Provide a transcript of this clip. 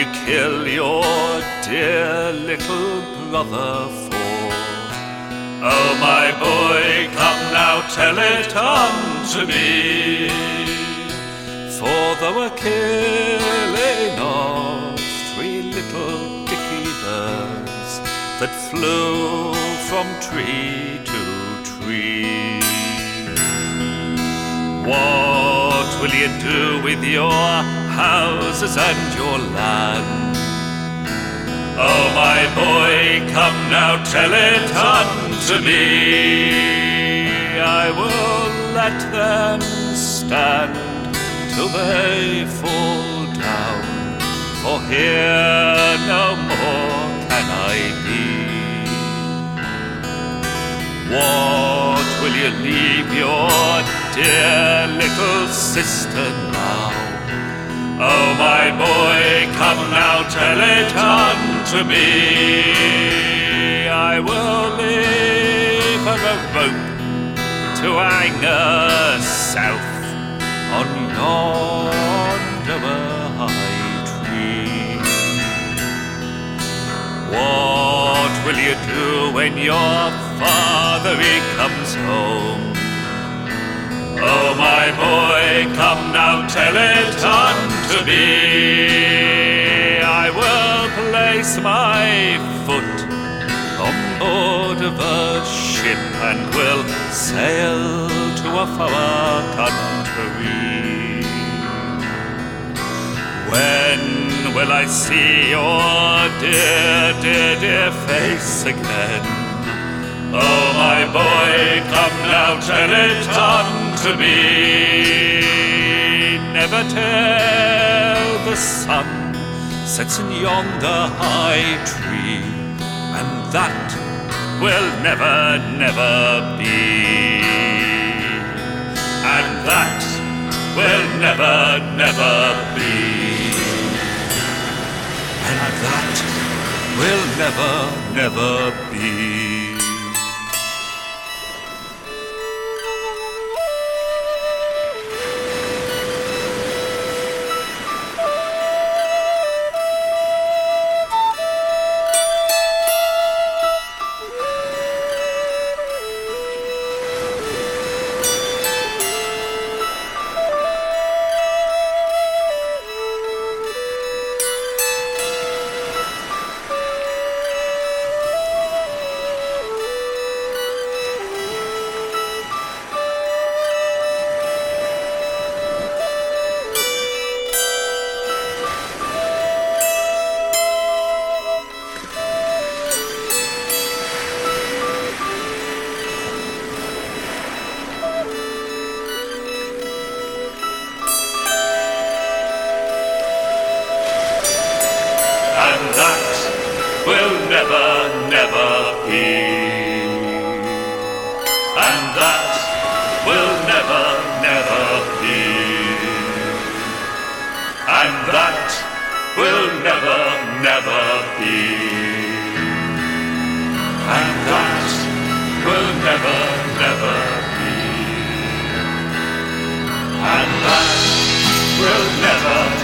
you kill your dear little brother for? Oh, my boy, come now, tell it unto me. For they were killing of 3 little dicky birds that flew from tree to tree. What will you do with your houses and your land? Oh, my boy, come now, tell it unto me. I will let them stand till they fall down, for here no more can I be. What will you leave your dear little sister now? Oh, my boy, come now, tell it unto me. I will leave her a rope to hang her south on yonder high tree. What will you do when your father he comes home? Oh, my boy, come now, tell it unto me. I will place my foot on board of a ship and will sail to a far country. When will I see your dear, dear, dear face again? Oh, my boy, come now, tell it unto me. Never till the sun sets in yonder high tree, and that will never, never be. And that will never, never be. And that will never, never be. And that will never, never be. And that will never, never be. And that will never, never be. And that will never, never be. And that will never